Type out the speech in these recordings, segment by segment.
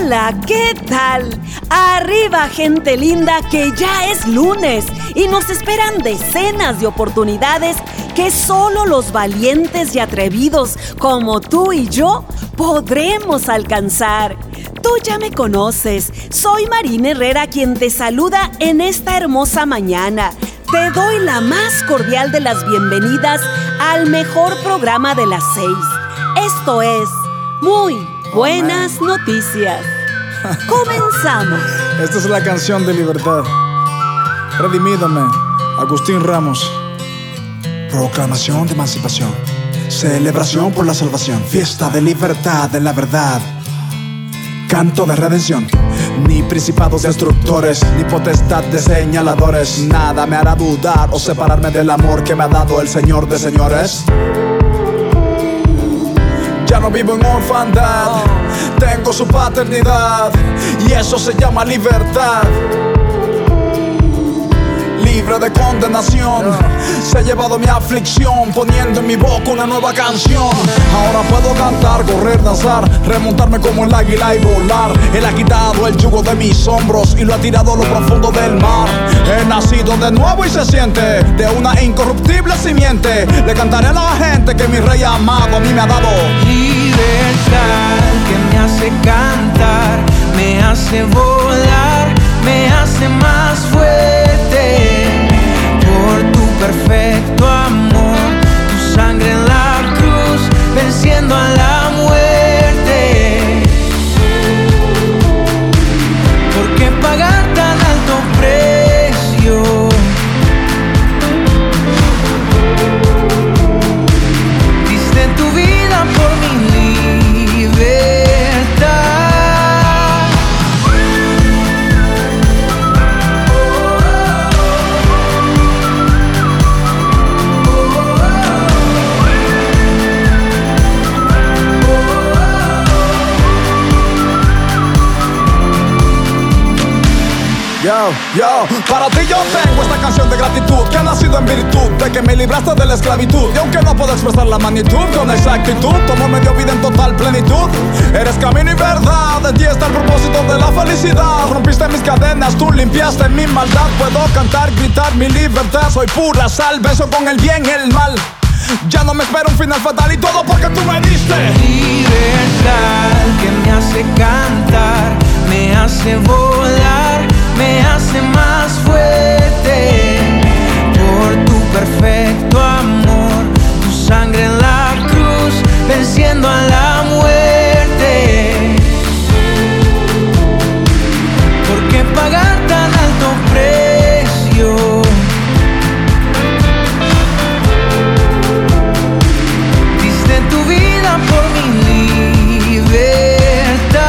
Hola, ¿qué tal? Arriba, gente linda, que ya es lunes y nos esperan decenas de oportunidades que solo los valientes y atrevidos como tú y yo podremos alcanzar. Tú ya me conoces, soy Marina Herrera quien te saluda en esta hermosa mañana. Te doy la más cordial de las bienvenidas al mejor programa de las 6. Esto es Muy Buenas Noticias. Comenzamos. Esta es la canción de libertad. Redimídame, Agustín Ramos. Proclamación de emancipación, celebración por la salvación, fiesta de libertad de la verdad, canto de redención. Ni principados destructores, ni potestad de señaladores, nada me hará dudar o separarme del amor que me ha dado el Señor de señores. Ya no vivo en orfandad, tengo su paternidad, y eso se llama libertad. Libre de condenación, se ha llevado mi aflicción, poniendo en mi boca una nueva canción. Ahora puedo cantar, correr, danzar, remontarme como el águila y volar. Él ha quitado el yugo de mis hombros y lo ha tirado a lo profundo del mar. He nacido de nuevo y se siente de una incorruptible simiente. Le cantaré a la gente que mi rey amado a mí me ha dado libertad, que me hace cantar, me hace volar, me hace más fuerte. Por tu perfecto amor, tu sangre en la cruz, venciendo a la muerte. ¿Por qué pagar tan alto precio? Diste tu vida por mi libertad. Yo, para ti yo tengo esta canción de gratitud que ha nacido en virtud de que me libraste de la esclavitud. Y aunque no puedo expresar la magnitud con exactitud, tomo medio vida en total plenitud. Eres camino y verdad, de ti está el propósito de la felicidad. Rompiste mis cadenas, tú limpiaste mi maldad. Puedo cantar, gritar mi libertad. Soy pura sal, beso con el bien y el mal. Ya no me espero un final fatal y todo porque tú me diste libertad, que me hace cantar, me hace volar, me hace más fuerte. Por tu perfecto amor, tu sangre en la cruz, venciendo a la muerte. ¿Por qué pagar tan alto precio? Diste tu vida por mi libertad.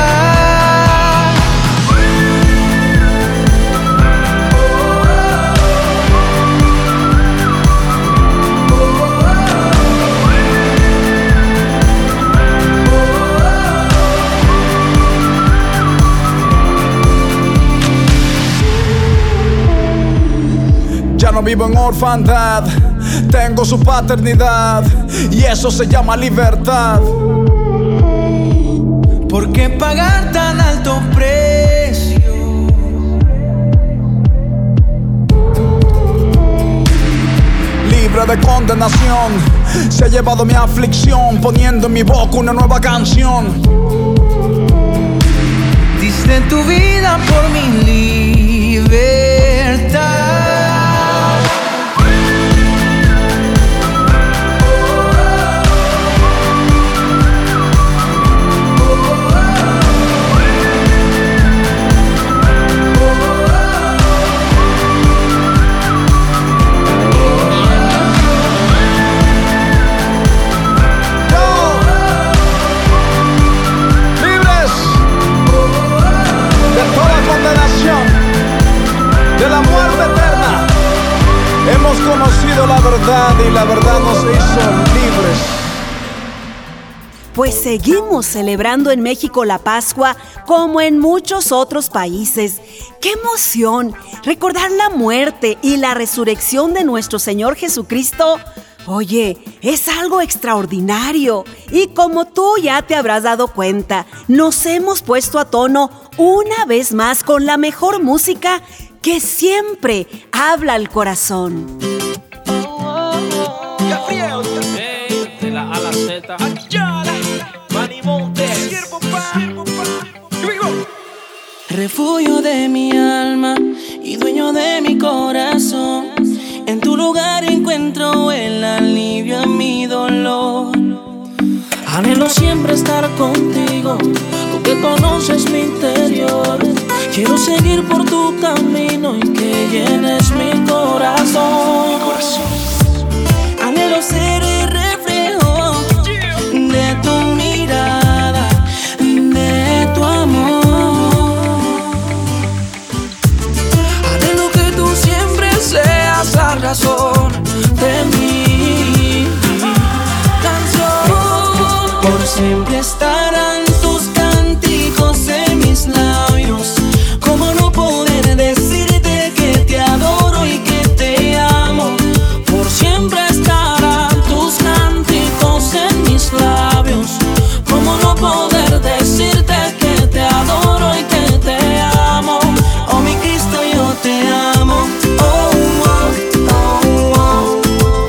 Ya no vivo en orfandad, tengo su paternidad, y eso se llama libertad. ¿Por qué pagar tan alto precio? Libre de condenación, se ha llevado mi aflicción, poniendo en mi boca una nueva canción. Diste tu vida por mi libertad. De la muerte eterna hemos conocido la verdad y la verdad nos hizo libres. Pues seguimos celebrando en México la Pascua como en muchos otros países. ¡Qué emoción! Recordar la muerte y la resurrección de nuestro Señor Jesucristo Oye, es algo extraordinario. Y como tú ya te habrás dado cuenta, nos hemos puesto a tono una vez más con la mejor música que siempre habla al corazón. Gabriel, de la A a la Z, Manny Montes, refugio de mi alma y dueño de mi corazón. En tu lugar encuentro el alivio a mi dolor. Anhelo siempre estar contigo, tú que conoces mi interior. Quiero seguir por tu camino y que llenes mi corazón. Anhelo ser el reflejo de tu mirada, de tu amor. Anhelo que tú siempre seas la razón de mi canción. Por siempre estarán tus cánticos en mis labios. ¿Cómo no poder decirte que te adoro y que te amo? Por siempre estarán tus cánticos en mis labios. ¿Cómo no poder decirte que te adoro y que te amo? Oh, mi Cristo, yo te amo. Oh, oh, oh, oh.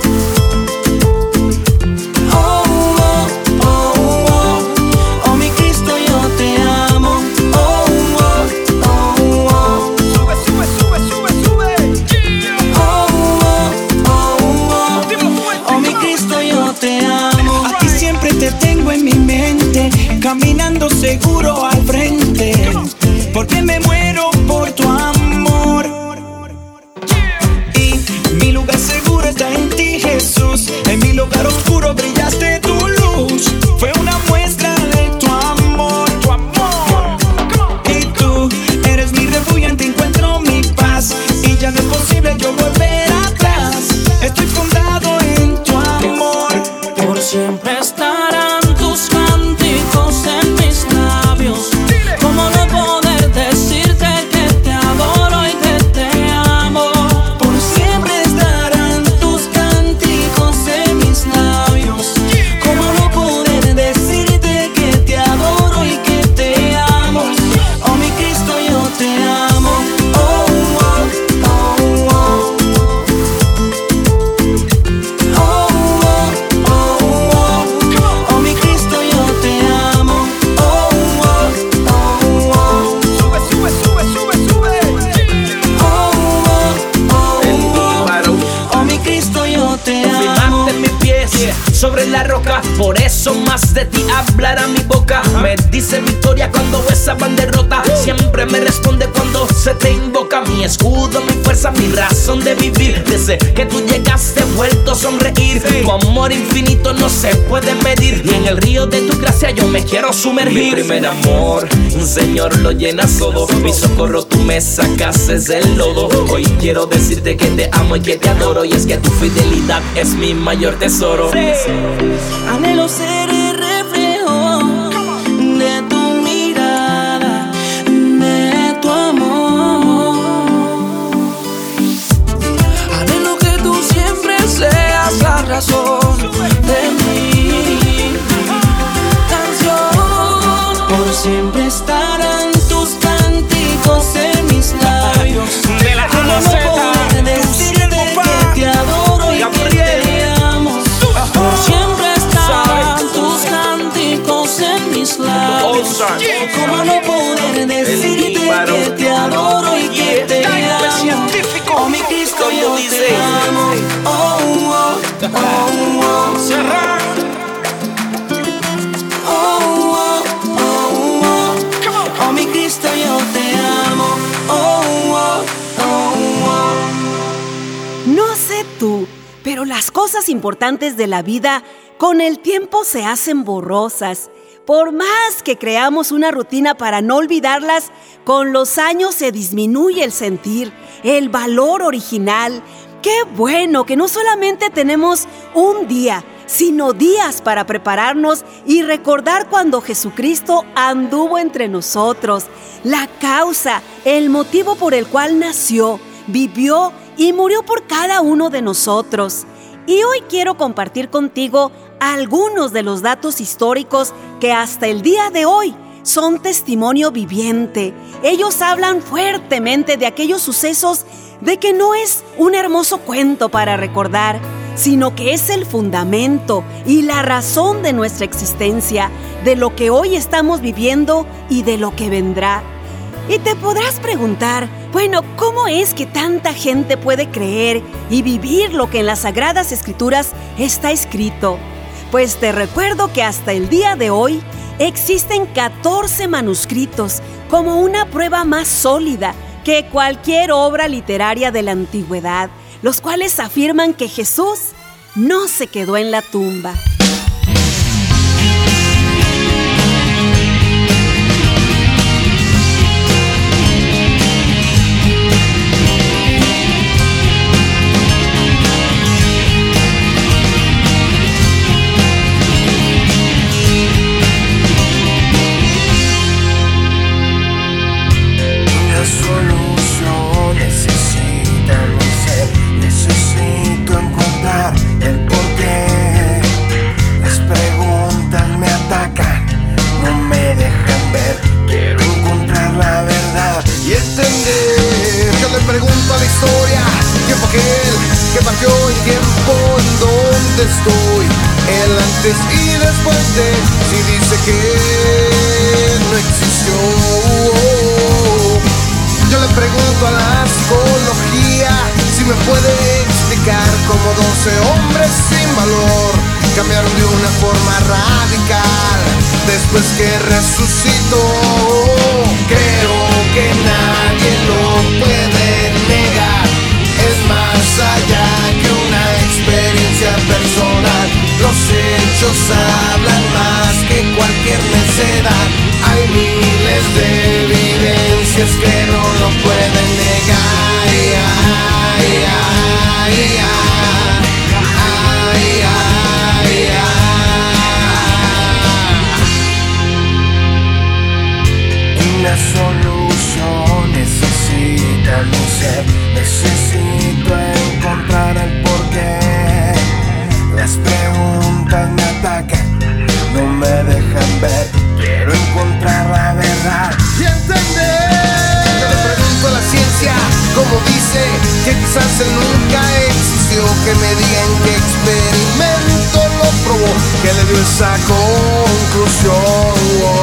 Oh, oh, oh, oh. Oh, mi Cristo, yo te amo. Oh, oh, oh, oh. sube, sube, sube, sube, sube. Oh, oh, oh, oh. Oh, mi Cristo, yo te amo. A ti siempre te tengo en mi mente, caminando seguro al frente, porque me muero por tu amor. Y mi lugar seguro está en ti, Jesús. En mi lugar oscuro brillaste tu luz. Fue una muestra de tu amor, tu amor. Y tú eres mi refugio, en ti encuentro mi paz. Y ya no es posible yo volver atrás. Estoy fundado en tu amor. Por siempre estarán tus cánticos en mis labios. ¿Cómo no poder decirte que te adoro y que te amo? Por siempre estarán tus cánticos en mis labios. ¿Cómo no poder decirte que te adoro y que te amo? Oh, mi Cristo, yo te amo. Oh, oh, oh, oh. Oh, oh, oh, oh. Oh, mi Cristo, yo te amo. Oh, oh, oh, oh. Sube, sube, sube, sube, sube. Oh, oh, oh, oh. Oh, mi Cristo, yo te amo. Firmaste mis pies sobre la roca, por eso más de ti hablará mi boca. Me dice victoria cuando esa banderrota. Siempre me responde cuando se te invoca. Mi escudo, mi fuerza, mi razón de vivir. Desde que tú llegaste he vuelto a sonreír. Tu amor infinito no se puede medir, y en el río de tu gracia yo me quiero sumergir. Mi primer amor, Señor, lo llenas todo. Mi socorro, tú me sacaste del lodo. Hoy quiero decirte que te amo y que te adoro, y es que tu fidelidad es mi mayor tesoro. Anhelo ser el reflejo de tu mirada, de tu amor. Anhelo que tú siempre seas la razón de mi canción. Por siempre estarán tus cánticos en mis labios. De la A a la Z, ¿Cómo no poder decirte que te adoro y que te amo? Por siempre estarán tus cánticos en mis labios. ¿Cómo no poder decirte que te adoro y que te amo? Oh, mi Cristo, yo te amo. Oh, oh, oh, oh. Oh, oh, oh, oh. Oh, mi Cristo, yo te amo. Oh, oh, oh, oh. No sé tú, pero las cosas importantes de la vida con el tiempo se hacen borrosas. Por más que creamos una rutina para no olvidarlas, con los años se disminuye el sentir, el valor original. Qué bueno que no solamente tenemos un día, sino días para prepararnos y recordar cuando Jesucristo anduvo entre nosotros, la causa, el motivo por el cual nació, vivió y murió por cada uno de nosotros. Y hoy quiero compartir contigo algunos de los datos históricos que hasta el día de hoy son testimonio viviente. Ellos hablan fuertemente de aquellos sucesos de que no es un hermoso cuento para recordar, sino que es el fundamento y la razón de nuestra existencia, de lo que hoy estamos viviendo y de lo que vendrá. Y te podrás preguntar, bueno, ¿cómo es que tanta gente puede creer y vivir lo que en las Sagradas Escrituras está escrito? Pues te recuerdo que hasta el día de hoy existen 14 manuscritos como una prueba más sólida que cualquier obra literaria de la antigüedad, los cuales afirman que Jesús no se quedó en la tumba. Estoy el antes y después de, si dice que no existió. Yo le pregunto a la psicología si me puede explicar cómo 12 hombres sin valor cambiaron de una forma radical después que resucitó. Creo que nadie lo puede negar, es más allá que una experiencia personal. Los hechos hablan más que cualquier necedad. Hay miles de evidencias que no lo pueden negar. Una solución necesita mi ser, necesito encontrar el porqué. Las preguntas me atacan, no me dejan ver. Quiero encontrar la verdad y entender. Yo le pregunto a la ciencia, como dice que quizás él nunca existió, que me digan qué experimento lo probó, que le dio esa conclusión.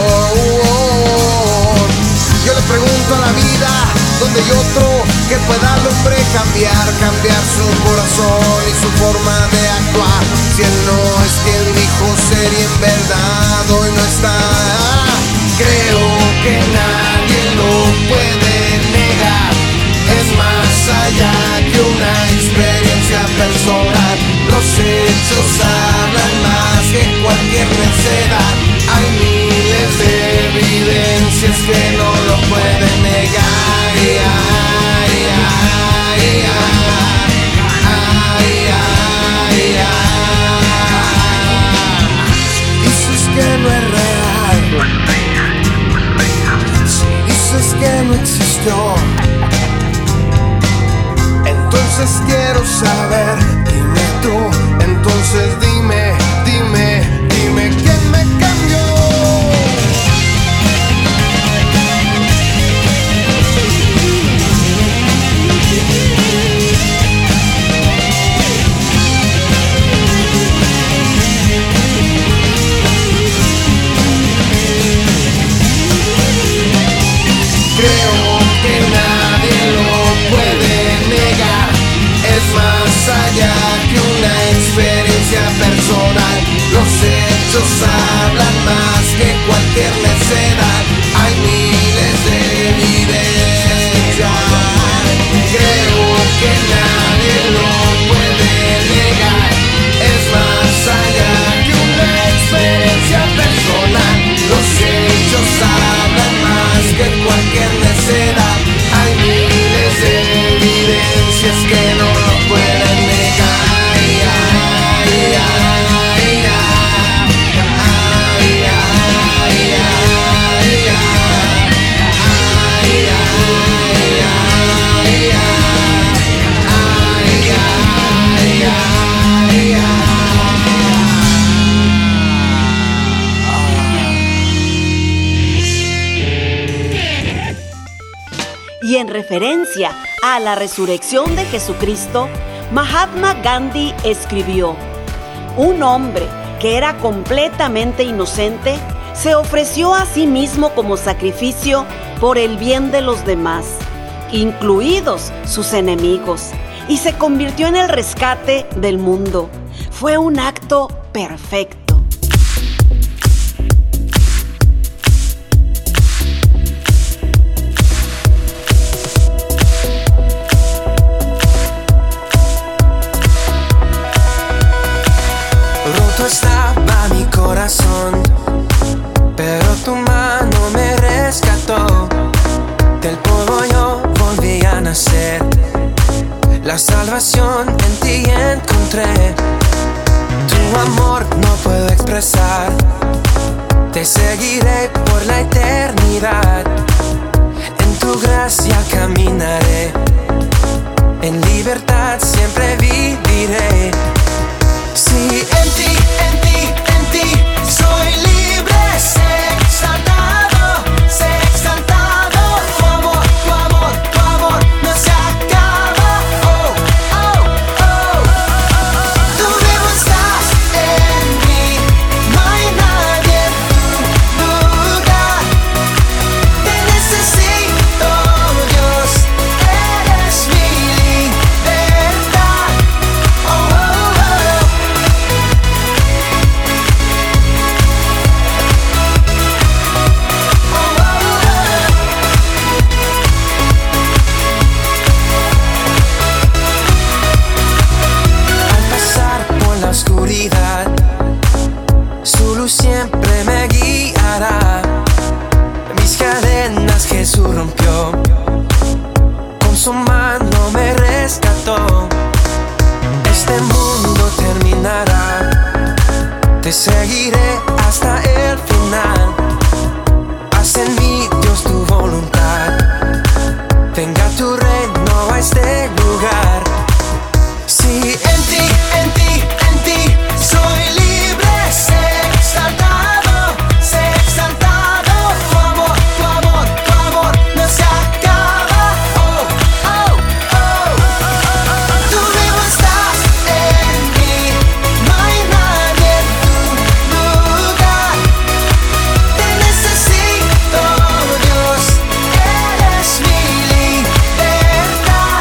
Yo le pregunto a la vida, ¿dónde hay otro que pueda al hombre cambiar su corazón y su forma de actuar? Si él no es quien dijo ser y en verdad hoy no está. Creo que nadie lo puede negar, es más allá que una experiencia personal. Los hechos hablan más que cualquier necedad. Hay miles de evidencias que no lo pueden negar. Dices que no es real, si dices que no existió, entonces quiero saber, dime tú, entonces dime quién me cambió. Creo que nadie lo puede negar, es más allá que una experiencia personal. Los hechos Y en referencia a la resurrección de Jesucristo, Mahatma Gandhi escribió: un hombre que era completamente inocente se ofreció a sí mismo como sacrificio por el bien de los demás, incluidos sus enemigos, y se convirtió en el rescate del mundo. Fue un acto perfecto. Roto estaba mi corazón, pero tu mano me rescató. Del polvo yo volví a nacer. La salvación en ti encontré. Tu amor no puedo expresar. Te seguiré por la eternidad. En tu gracia caminaré. En libertad siempre viviré. Sí, en ti soy libre, sé exaltado, tu amor no se acaba, tú vivo estás en mí, no hay nadie en tu lugar, te necesito Dios, eres mi libertad, oscuridad, su luz siempre me guiará. Mis cadenas Jesús rompió, con su mano me rescató. Este mundo terminará, te seguiré hasta el final. Haz en mí, Dios, tu voluntad, venga tu reino a este lugar. Sí, en ti soy libre, sé exaltado, tu amor no se acaba, tú vivo estás en mí, no hay nadie en tu lugar, te necesito Dios, eres mi libertad,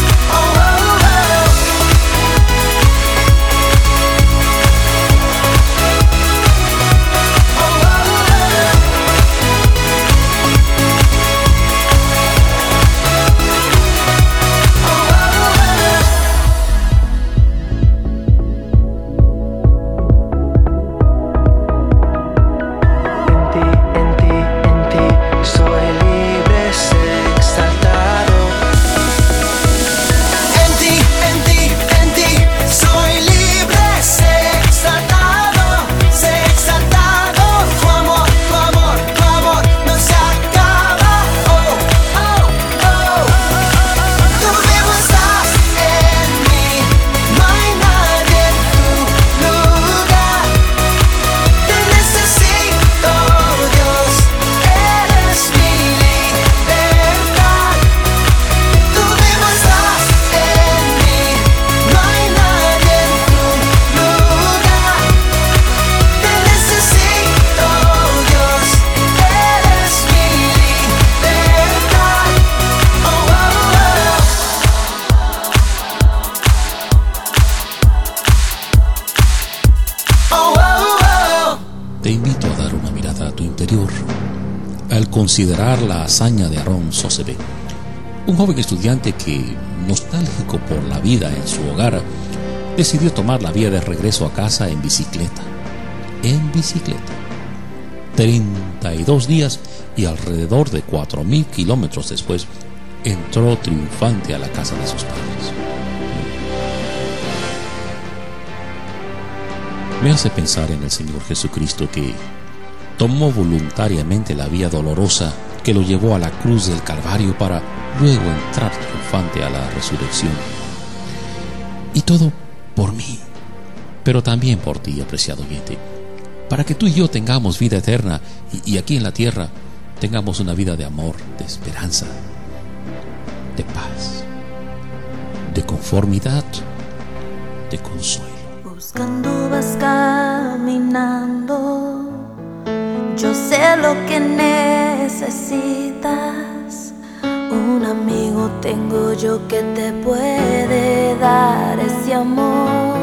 en ti soy libre, sé exaltado. En ti soy libre, sé exaltado, tu amor no se acaba, tú vivo estás en mí, no hay nadie en tu lugar, te necesito Dios, eres mi libertad, tú vivo estás en mí, no hay nadie en tu lugar, te necesito Dios, eres mi libertad, Te invito a dar una mirada a tu interior al considerar la hazaña de Aaron Sosebe, un joven estudiante que, nostálgico por la vida en su hogar, decidió tomar la vía de regreso a casa en bicicleta. 32 días y alrededor de 4.000 kilómetros después, entró triunfante a la casa de sus padres. Me hace pensar en el Señor Jesucristo, que tomó voluntariamente la vía dolorosa que lo llevó a la cruz del Calvario para luego entrar triunfante a la resurrección. Y todo por mí, pero también por ti, apreciado oyente, para que tú y yo tengamos vida eterna y aquí en la tierra tengamos una vida de amor, de esperanza, de paz, de conformidad, de consuelo. Buscando vas caminando, yo sé lo que necesitas. Un amigo tengo yo que te puede dar ese amor.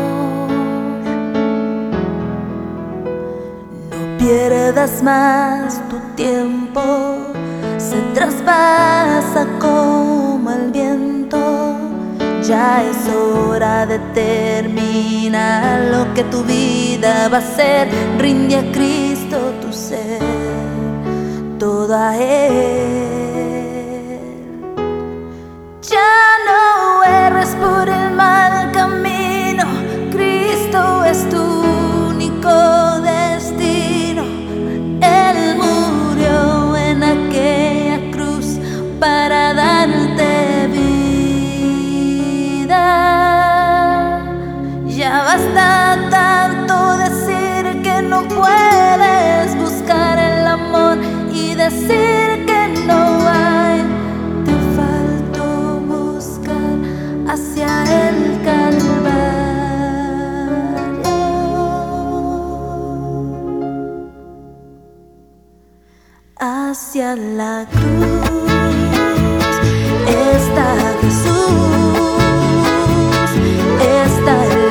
No pierdas más tu tiempo, se traspasa como el viento. Ya es hora de terminar lo que tu vida va a ser. Rinde a Cristo tu ser, todo a Él. Ya no erres por el mal camino, Cristo es tu único destino. Él murió en aquella cruz para darte vida. Ya basta tanto decir que no puedes buscar el amor y decir que no hay. Te faltó buscar hacia el Calvario, hacia la cruz está Jesús. Está el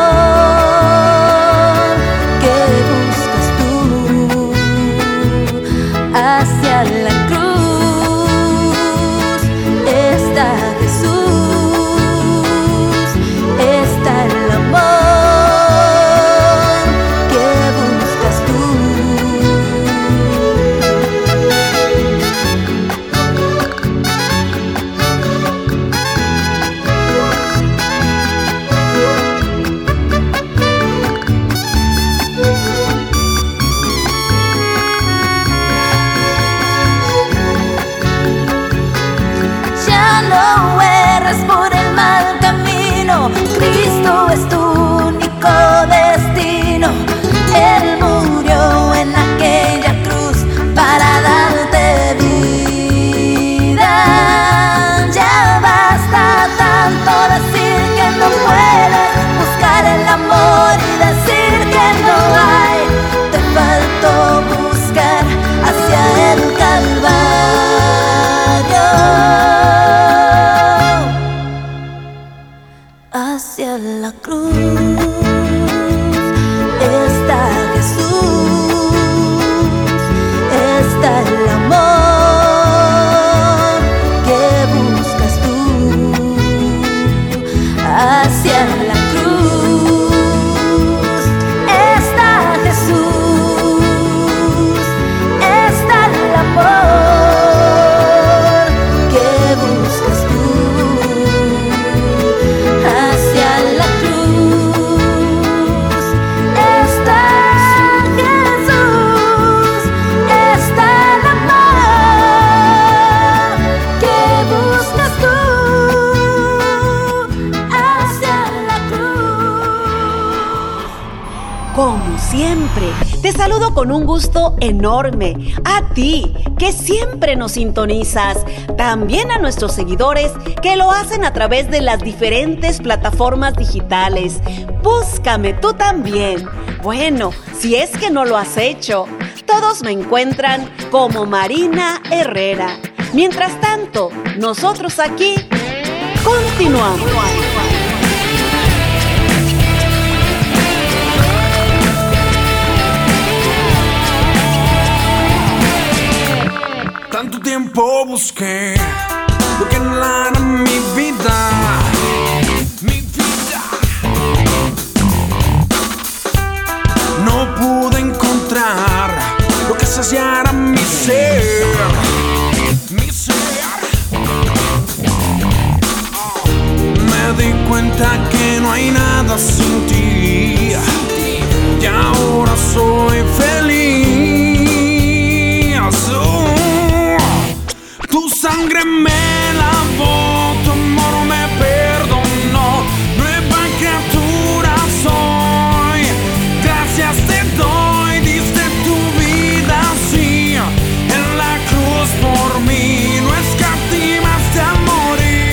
amor que buscas tú. Hacia la cruz está Jesús. Está el amor que buscas tú. Cristo es tu único destino. Él murió en aquella cruz para darte vida. Ya basta tanto decir que no puedes buscar el amor y decir que no hay. Te faltó buscar hacia el Calvario, hacia la cruz está Jesús. Está el amor que buscas tú. Hacia la cruz está Jesús. Está el amor que buscas tú. Hacia la cruz está Jesús, está el amor que buscas tú. Hacia la cruz. Como siempre, te saludo con un gusto enorme. A ti, que siempre nos sintonizas. También a nuestros seguidores que lo hacen a través de las diferentes plataformas digitales. Búscame tú también. Bueno, si es que no lo has hecho, todos me encuentran como Marina Herrera. Mientras tanto, nosotros aquí continuamos. Tanto tiempo busqué lo que anhelara mi vida. Mi vida. No pude encontrar lo que saciara mi ser. Mi ser. Me di cuenta que no hay nada sin ti. Y ahora soy feliz. Tu sangre me lavó, tu amor me perdonó. Nueva criatura soy, gracias te doy. Diste tu vida así en la cruz por mí. No escatimaste a morir.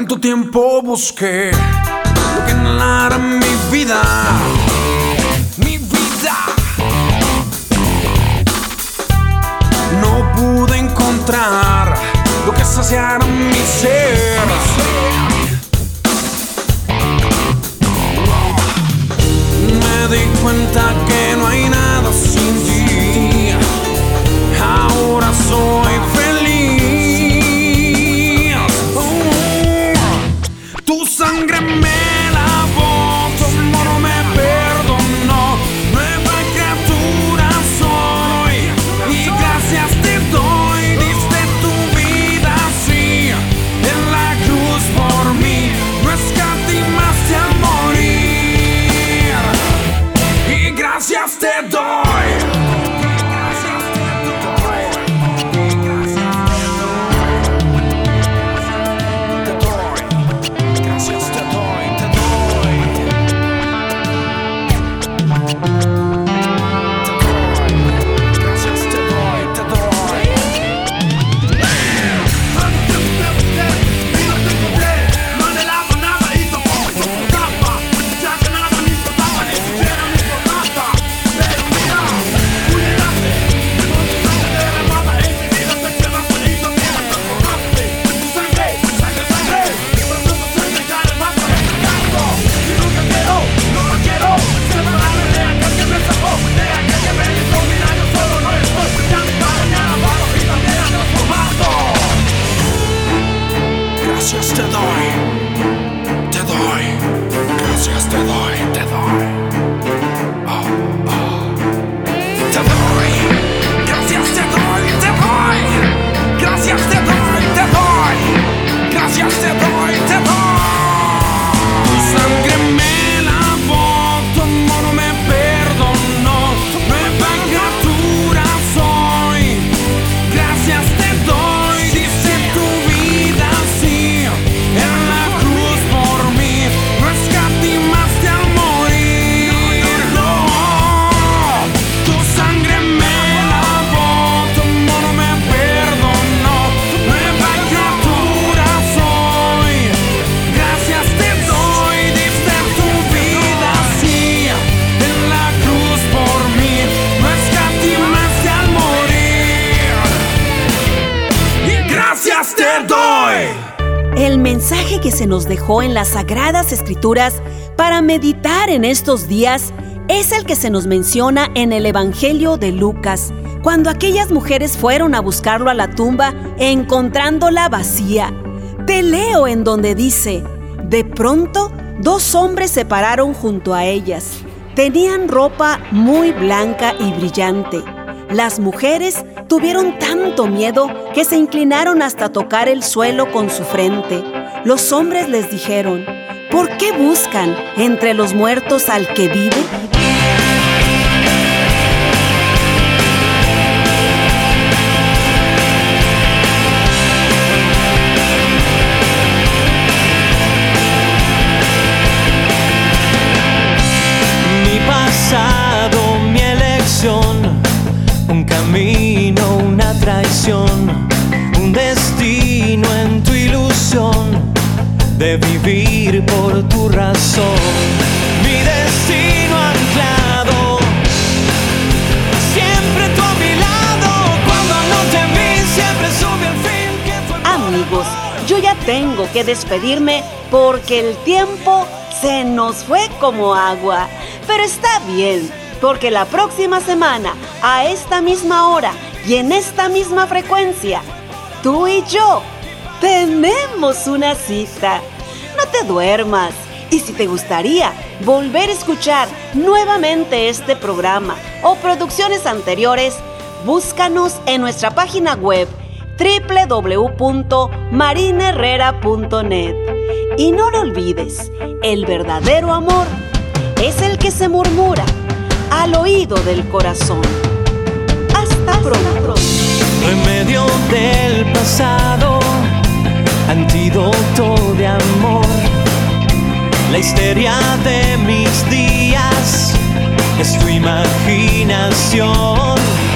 Tanto tiempo busqué lo que anhelara mi vida. Mi vida. No pude encontrar lo que saciara mi ser. Me di cuenta que no hay nada sin ti. Ahora soy feliz. Tu sangre me lavó, tu amor no me perdonó. Nueva criatura soy y gracias te doy. Diste tu vida así en la cruz por mí. No escatimaste al morir y gracias te doy. Gracias te doy, te doy, gracias te doy, te doy. Oh, oh. Te doy, gracias te doy, te doy. Gracias te doy, te doy. Gracias te doy, te doy. Tu sangre me lavó, tu amor no me perdonó. Nueva criatura soy, gracias te doy. Dice tu vida así en la cruz por mí. No escatimaste al morir, no. Tu sangre me lavó, tu amor no me perdonó. Nueva criatura soy, gracias te doy. Diste tu vida así en la cruz por mí. No escatimaste al morir y gracias te doy. El mensaje que se nos dejó en las Sagradas Escrituras para meditar en estos días es el que se nos menciona en el Evangelio de Lucas, cuando aquellas mujeres fueron a buscarlo a la tumba encontrándola vacía. Te leo en donde dice: de pronto, 2 hombres se pararon junto a ellas. Tenían ropa muy blanca y brillante. Las mujeres tuvieron tanto miedo que se inclinaron hasta tocar el suelo con su frente. Los hombres les dijeron: ¿por qué buscan entre los muertos al que vive? Mi pasado, mi elección, un camino, una traición, un destino en tu ilusión de vivir por tu razón. Mi destino anclado, siempre tú a mi lado. Cuando no te vi, siempre supe al fin que fue. Amigos, yo ya tengo que despedirme porque el tiempo se nos fue como agua. Pero está bien, porque la próxima semana, a esta misma hora y en esta misma frecuencia, tú y yo tenemos una cita. No te duermas. Y si te gustaría volver a escuchar nuevamente este programa o producciones anteriores, búscanos en nuestra página web www.marineherrera.net. Y no lo olvides, el verdadero amor es el que se murmura al oído del corazón. Hasta pronto. Remedio del pasado, antídoto de amor. La histeria de mis días es tu imaginación.